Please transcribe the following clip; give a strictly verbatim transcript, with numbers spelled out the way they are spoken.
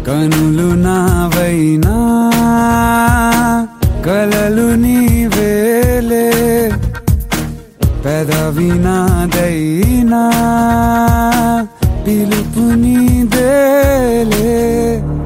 కనులు నావైనా కలలు నీవేలే పెదవి నాదైనా పిలుపు నీదేలే